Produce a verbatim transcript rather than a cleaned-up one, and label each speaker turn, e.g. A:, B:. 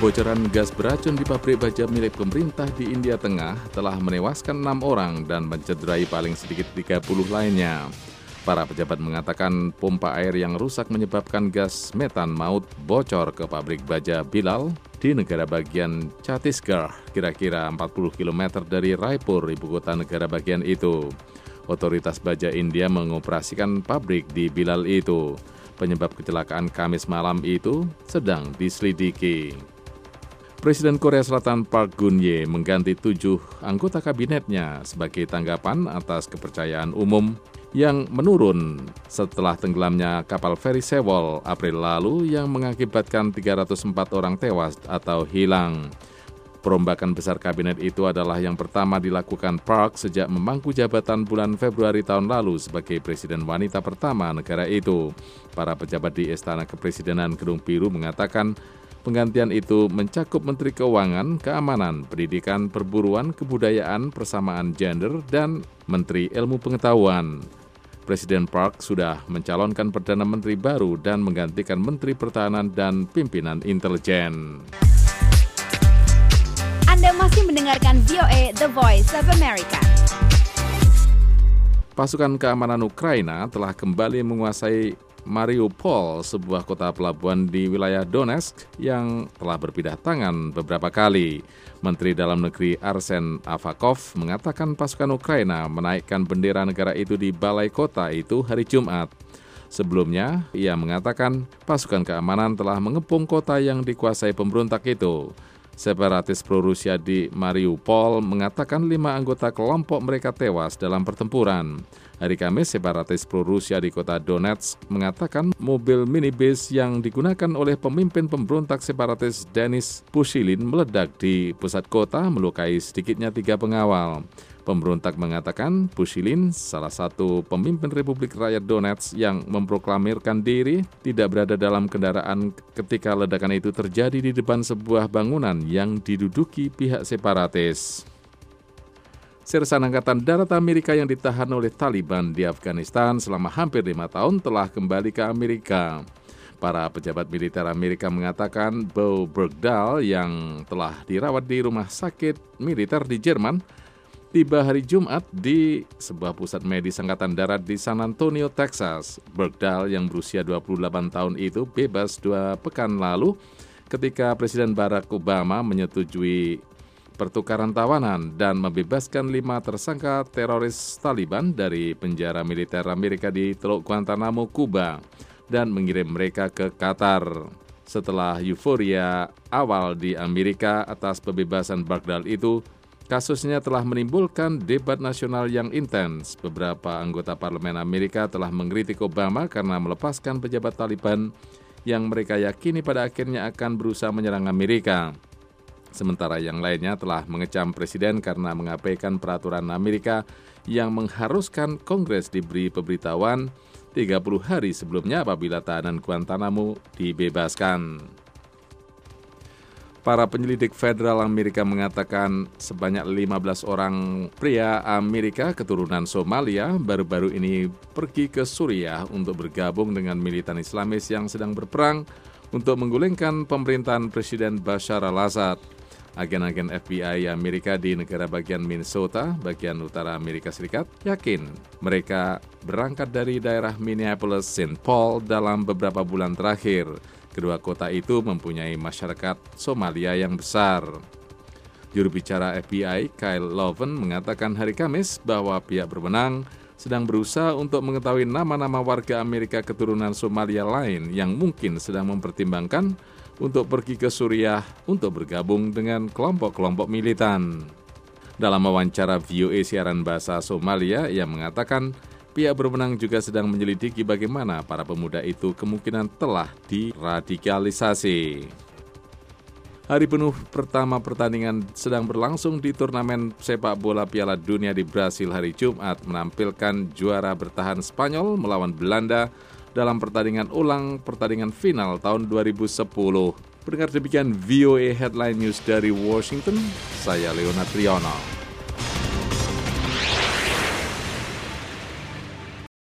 A: Kebocoran gas beracun di pabrik baja milik pemerintah di India Tengah telah menewaskan enam orang dan mencederai paling sedikit tiga puluh lainnya. Para pejabat mengatakan pompa air yang rusak menyebabkan gas metan maut bocor ke pabrik baja Bilal di negara bagian Chhattisgarh, kira-kira empat puluh kilometer dari Raipur, ibu kota negara bagian itu. Otoritas baja India mengoperasikan pabrik di Bilal itu. Penyebab kecelakaan Kamis malam itu sedang diselidiki. Presiden Korea Selatan Park Geun-hye mengganti tujuh anggota kabinetnya sebagai tanggapan atas kepercayaan umum yang menurun setelah tenggelamnya kapal feri Sewol April lalu yang mengakibatkan tiga ratus empat orang tewas atau hilang. Perombakan besar kabinet itu adalah yang pertama dilakukan Park sejak memangku jabatan bulan Februari tahun lalu sebagai presiden wanita pertama negara itu. Para pejabat di Istana Kepresidenan Gedung Biru mengatakan penggantian itu mencakup Menteri Keuangan, Keamanan, Pendidikan, Perburuan, Kebudayaan, Persamaan Gender, dan Menteri Ilmu Pengetahuan. Presiden Park sudah mencalonkan Perdana Menteri baru dan menggantikan Menteri Pertahanan dan Pimpinan Intelijen.
B: Anda masih mendengarkan V O A The Voice of America.
A: Pasukan keamanan Ukraina telah kembali menguasai Mariupol, sebuah kota pelabuhan di wilayah Donetsk yang telah berpindah tangan beberapa kali. Menteri Dalam Negeri Arsen Avakov mengatakan pasukan Ukraina menaikkan bendera negara itu di balai kota itu hari Jumat. Sebelumnya, ia mengatakan pasukan keamanan telah mengepung kota yang dikuasai pemberontak itu. Separatis pro-Rusia di Mariupol mengatakan lima anggota kelompok mereka tewas dalam pertempuran. Hari Kamis, separatis pro-Rusia di kota Donetsk mengatakan mobil minibus yang digunakan oleh pemimpin pemberontak separatis Denis Pushilin meledak di pusat kota melukai sedikitnya tiga pengawal. Pemberontak mengatakan Pushilin, salah satu pemimpin Republik Rakyat Donetsk yang memproklamirkan diri, tidak berada dalam kendaraan ketika ledakan itu terjadi di depan sebuah bangunan yang diduduki pihak separatis. Sersan Angkatan Darat Amerika yang ditahan oleh Taliban di Afghanistan selama hampir lima tahun telah kembali ke Amerika. Para pejabat militer Amerika mengatakan Bo Bergdahl yang telah dirawat di rumah sakit militer di Jerman tiba hari Jumat di sebuah pusat medis Angkatan Darat di San Antonio, Texas. Bergdahl yang berusia dua puluh delapan tahun itu bebas dua pekan lalu ketika Presiden Barack Obama menyetujui pertukaran tawanan dan membebaskan lima tersangka teroris Taliban dari penjara militer Amerika di Teluk Guantanamo, Kuba, dan mengirim mereka ke Qatar. Setelah euforia awal di Amerika atas pembebasan Bergdahl itu, kasusnya telah menimbulkan debat nasional yang intens. Beberapa anggota parlemen Amerika telah mengkritik Obama karena melepaskan pejabat Taliban yang mereka yakini pada akhirnya akan berusaha menyerang Amerika. Sementara yang lainnya telah mengecam presiden karena mengabaikan peraturan Amerika yang mengharuskan Kongres diberi pemberitahuan tiga puluh hari sebelumnya apabila tahanan Guantanamo dibebaskan. Para penyelidik federal Amerika mengatakan sebanyak lima belas orang pria Amerika keturunan Somalia baru-baru ini pergi ke Suriah untuk bergabung dengan militan Islamis yang sedang berperang untuk menggulingkan pemerintahan Presiden Bashar al-Assad. Agen-agen F B I Amerika di negara bagian Minnesota, bagian utara Amerika Serikat, yakin mereka berangkat dari daerah Minneapolis Saint Paul dalam beberapa bulan terakhir. Kedua kota itu mempunyai masyarakat Somalia yang besar. Juru bicara F B I, Kyle Loven, mengatakan hari Kamis bahwa pihak berwenang sedang berusaha untuk mengetahui nama-nama warga Amerika keturunan Somalia lain yang mungkin sedang mempertimbangkan untuk pergi ke Suriah untuk bergabung dengan kelompok-kelompok militan. Dalam wawancara V O A siaran bahasa Somalia, ia mengatakan pihak berwenang juga sedang menyelidiki bagaimana para pemuda itu kemungkinan telah diradikalisasi. Hari penuh pertama pertandingan sedang berlangsung di turnamen sepak bola Piala Dunia di Brasil hari Jumat menampilkan juara bertahan Spanyol melawan Belanda dalam pertandingan ulang pertandingan final tahun dua ribu sepuluh. Pendengar, demikian V O A Headline News dari Washington, saya Leonard Triono.